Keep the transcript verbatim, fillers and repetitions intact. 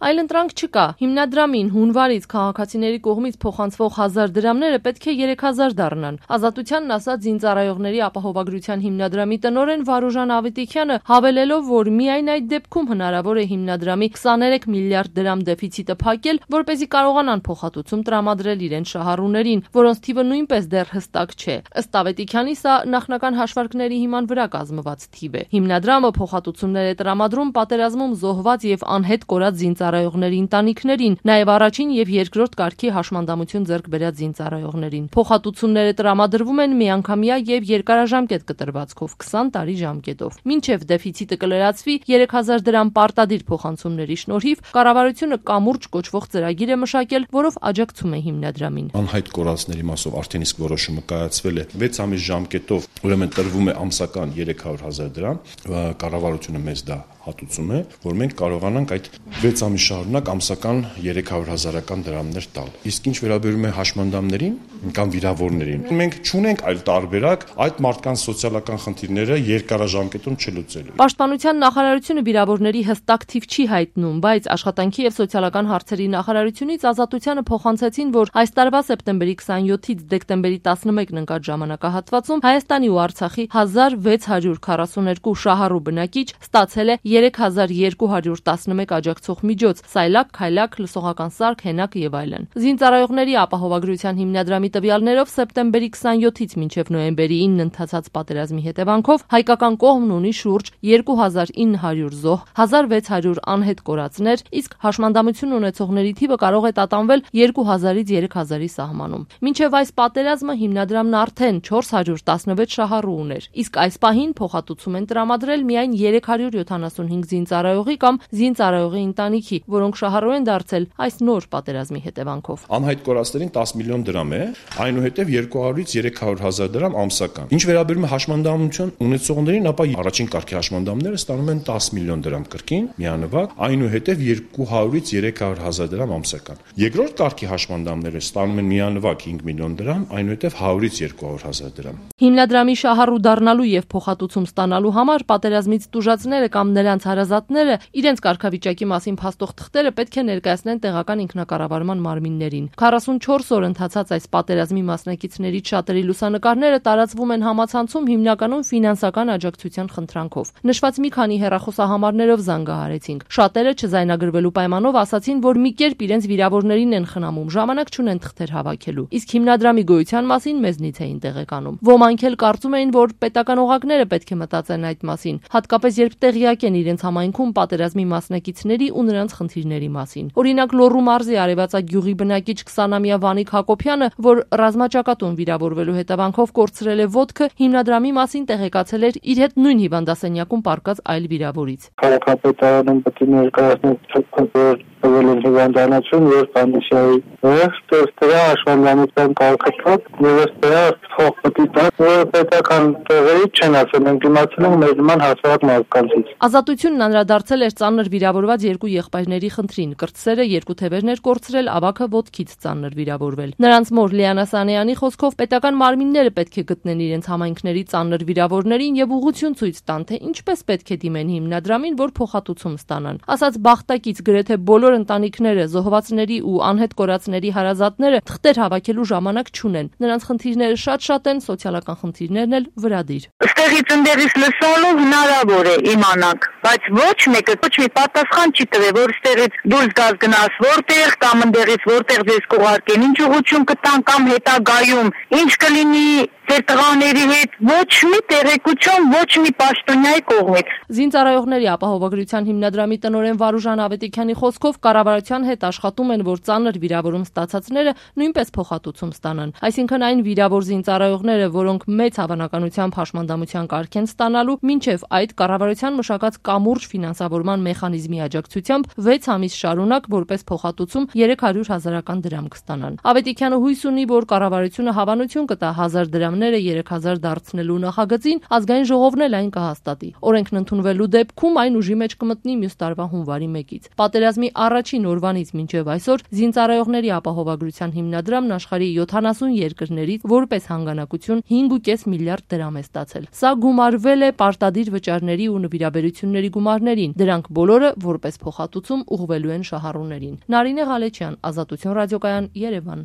Այլընտրանք չկա։ Հիմնադրամին հունվարից քաղաքացիների կողմից փոխանցվող հազար դրամները պետք է երեք հազար դառնան։ Ազատությանն ասած զինծառայողների ապահովագրության հիմնադրամի տնօրեն Վարուժան Ավետիքյանը հավելելով, որ միայն այդ դեպքում հնարավոր է հիմնադրամի քսաներեք միլիարդ դրամ դեֆիցիտը փակել, որպեսզի կարողանան փոխհատուցում տրամադրել իրենց շահառուներին, որոնց թիվը նույնպես դեռ հստակ չէ։ Ըստ Ավետիքյանի, սա նախնական հաշվարկների հիման վրա կազմված թիվ է։ Հիմնադրամը փոխհատուցումներ է տրամադրում պատերազմում զոհված եւ անհետ կորած զինծառայողների ընտանիքներին, նաեւ առաջին եւ երկրորդ կարգի հաշմանդամություն ձեռք բերած զինծառայողներին։ Փոխհատուցումները տրամադրվում են միանգամյա եւ երկարաժամկետ կտրվածքով քսան տարի ժամկետով։ Մինչեւ դեֆիցիտը կլրացվի երեք հազար դրամ պարտադիր փոխանցումների շնորհիվ կառավարությունը կամուրջ կոչվող ծրագիր է մշակել, որով աջակցում է հիմնադրամին։ Անհայտ կորածների մասով արդեն իսկ որոշումը կայացվել է վեց ամիս ժամկետով, ուրեմն տրվում է ամսական երեք հարյուր հազար դրամ, կառավարությունը մեզ դա հատուցում է, որ մենք կարողանանք այդ վեց ամիս շարունակ ամսական երեք հարյուր հազարական դրամներ տալ։ Իսկ ինչ վերաբերում է հաշմանդամներին կամ վիրավորներին, մենք չունենք այլ տարբերակ այդ մարդկանց սոցիալական խնդիրները երկարաժամկետում չլուծելու։ Պաշտպանության նախարարությունը վիրավորների հստակ թիվ չի հայտնում, բայց աշխատանքի եւ սոցիալական հարցերի նախարարությունից Ազատությանը փոխանցեցին, որ այս տարվա սեպտեմբերի քսանյոթից դեկտեմբերի տասնմեկն ընկած ժամանակահատվածում Հայաստանի ու Արցախի հազար վեց հարյուր քառասուներկու շահառու բնակիչ ստացել է երեք հազար երկու հարյուր տասնմեկ աջակցող միջոց՝ սայլակ, քայլակ, լսողական սարք, հենակ եւ այլն։ Զինծառայողների ապահովագրության հիմնադրամի տվյալներով սեպտեմբերի քսանյոթից մինչեւ նոյեմբերի ինը ընթացած պատերազմի հետևանքով հայկական կողմն ունի շուրջ երկու հազար ինը հարյուր զոհ, հազար վեց հարյուր անհետ կորածներ, իսկ հաշմանդամություն ունեցողների թիվը կարող է տատանվել երկու հազարից երեք հազարի սահմանում։ Մինչեւ այս պատերազմը հիմնադրամն արդեն չորս հարյուր տասնվեց շահառու ուներ, իսկ այս պահին փոխհատուցում են տրամադրել միայն երեք հարյուր յոթանասունհինգ զինծառայողի կամ զինծառայողի ընտանիքի, որոնք շահառու են դարձել այս նոր պատերազմի հետևանքով։ Անհայտ կորածներին տասը միլիոն դրամ է, այնուհետև երկու հարյուրից երեք հարյուր հազար դրամ ամսական։ Ինչ վերաբերում է հաշմանդամություն ունեցողներին, ապա առաջին կարգի հաշմանդամները ստանում են տասը միլիոն դրամ կրկին միանվագ, այնուհետև երկու հարյուրից երեք հարյուր հազար դրամ ամսական։ Երկրորդ կարգի հաշմանդամները ստանում են միանվագ հինգ միլիոն դրամ, այնուհետև հարյուրից երկու հարյուր հազար դրամ։ Հիմնադրամի շահառու դառնալու եւ փոխհատուցում ստանալու համար պատերազմից տուժածները կամ նրանց հարազատները իրենց կարգավիճակի մասին փաստող թղթերը պետք է ներկայացնեն տեղական ինքնակառավարման մարմիններին։ քառասունչորս օր ընթացած այս պատերազմի մասնակիցներից շատերի լուսանկարները տարածվում են համացանցում հիմնականում ֆինանսական աջակցության խնդրանքով։ Նշված մի քանի հեռախոսահամարներով զանգահարեցինք։ Շատերը չզայնագրվելու պայմանով ասացին, որ մի կերպ իրենց վիրավորներին են խնամում, ժամանակ չունեն թղթեր հավաքելու։ Իսկ հիմնադրամի գոյության մասին մեզնից էին տեղեկանում։ Ոմանք էլ կարծում էին, որ պետական օղակները պետք է մտածեն այդ մասին, հատկապես երբ տեղյակ են իրենց համայնքում պատերազմի մասնակիցների ու նրանց խնդիրների մասին։ Օրինակ Լոռու մարզի Արևածագ գյուղի բնակիչ քսանամյա Վանիկ Հակոբյանը, որ ռազմաճակատում վիրավորվելու հետևանքով կորցրել է ոտքը, հիմնադրամի մասին տեղեկացել էր իր հետ նույն հիվանդասենյակում պառկած այլ վիրավորից։ Քաղաքապետարանում պետք է ներկայացնել հիվանդանոցում եւ կոմիսիայի ըստ դրա աշխատանքան կարգապետ եւ ըստ դրա փոխ պետք է պետական տեղերից չեն ասել, մենք իմացել ենք մեր նման հասարակ մարդկանցից։ Ազատությունն անդրադարձել էր ծանր վիրավորված երկու եղբայրների խնդրին։ Կրտսերը երկու թևերներ կորցրել, ավագը ոտքից ծանր վիրավորվել։ Նրանց մոր Լիանա Սանեյանի խոսքով պետական մարմինները պետք է գտնեն իրենց համայնքների ծանր վիրավորներին եւ ուղղություն ցույց տան, թե ինչպես պետք է դիմեն հիմնադրամին, որ փոխհատուցում ստանան։ Ասած բախտակից գրեթե բոլոր ընտանիքները, զոհվածների ու անհետ կորածների հարազատները թղթեր հավաքելու ժամանակ չունեն։ Նրանց խնդիրները շատ-շատ են, սոցիալական խնդիրներն էլ վրադիր։ Ստեղից ընդերից լսոնով հնարավոր է իմանանք, բայց ոչ մեկը ոչ մի պատասխան չի տվել, որ ստեղից դուրս գաս գնաս որտեղ կամ ընդերից որտեղ ձեզ կուղարկեն, ինչ ուղղություն կտան կամ հետագայում, ինչ կլինի ձեր տղաների հետ, ոչ մի տեղեկություն, ոչ մի պաշտոնյայի կողմից։ Զինծառայողների ապահովագրության հիմնադրամի տնօրեն Վարուժան Ավետիքյանի խոսքով կառավարության հետ աշխատում են, որ ծանր վիրավորում ստացածները նույնպես փոխհատուցում ստանան։ Այսինքն այն վիրավոր զինծառայողները, որոնք մեծ հավանականությամբ հաշմանդամության կարգ են ստանալու, մինչև այդ կառավարության մշակած կամուրջ ֆինանսավորման մեխանիզմի աջակցությամբ վեց ամիս շարունակ որպես փոխհատուցում երեք հարյուր հազարական դրամ կստանան։ Ավետիքյանը հույս ունի, որ կառավարությունը հավանություն կտա հազար դրամ անդամները երեք հազար դարձնելու նախագծին ազգային ժողովն էլ այն կհաստատի։ Օրենքն ընդունվելու դեպքում այն ուժի մեջ կմտնի մյուս տարվա հունվարի մեկից։ Պատերազմի առաջին օրվանից մինչև այսօր զինծառայողների ապահովագրության հիմնադրամն աշխարհի յոթանասուն երկրներից որպես հանգանակություն հինգ կես միլիարդ դրամ է ստացել։ Սա գումարվել է պարտադիր վճարների ու նվիրաբերությունների գումարներին։ Դրանք բոլորը որպես փոխհատուցում ուղղվելու են շահառուներին։ Նարինե Ղալեչյան, Ազատություն ռադիոկայան, Երևան։